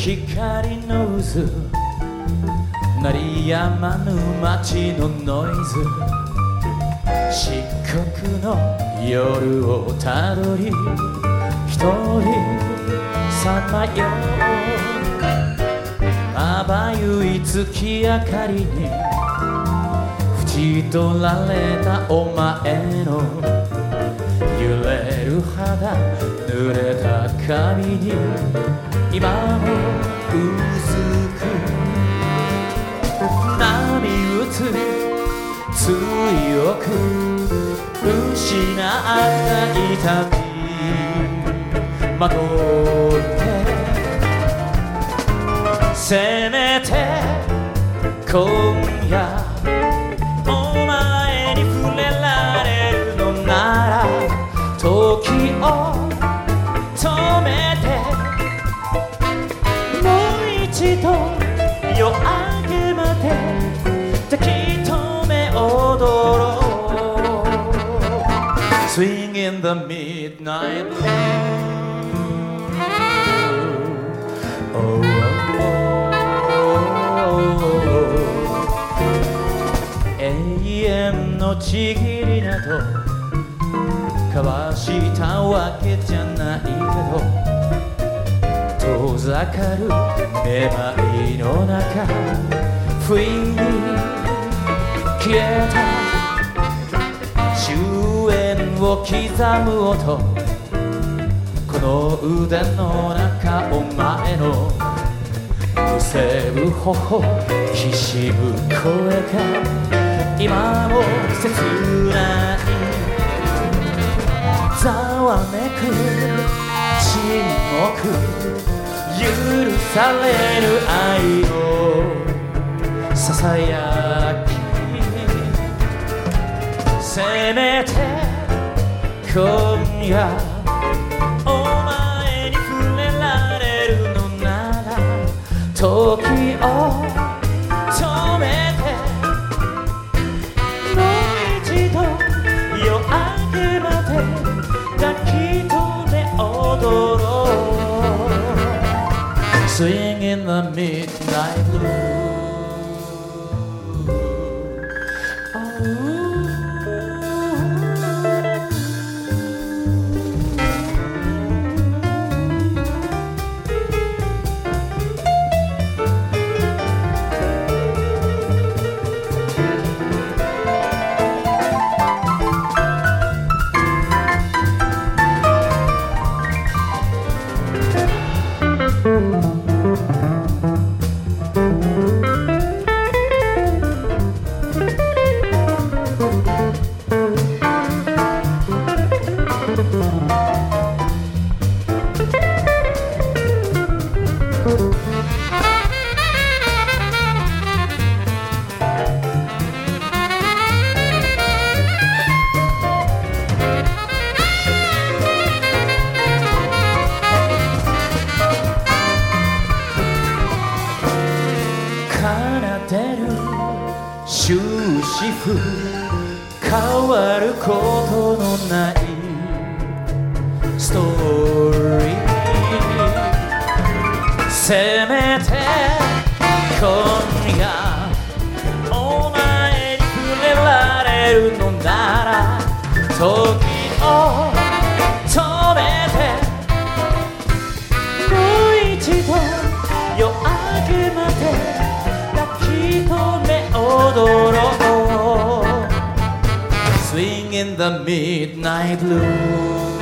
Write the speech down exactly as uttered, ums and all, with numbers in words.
光の渦鳴りやまぬ街のノイズ漆黒の夜をたどり一人さまようまばゆい月明かりに縁取られたお前の揺れる肌濡れた髪に今もうずく波打つ強く失った痛みまとってせめて今夜お前に触れられるのなら時を止めてもう一度夜明けまで抱き留め踊ろう Swing in the midnight blue oh, oh, oh, oh. 永遠のちぎりなど交わしたわけじゃないけど遠ざかるめまいの中不意に消えた終焉を刻む音この腕の中お前のむせぶ頬きしむ声が今も切ないざわめく沈黙許される愛をささやきせめて今夜お前に触れられるのなら時を止めてもう一度夜明けまで抱き留め踊ろう Swing in the midnight blue oh. 奏でる終止符変わることのないストーリーせめて今夜お前に触れられるのなら時を止めてもう一度夜明けまで抱き留め踊ろう Swing in the midnight blue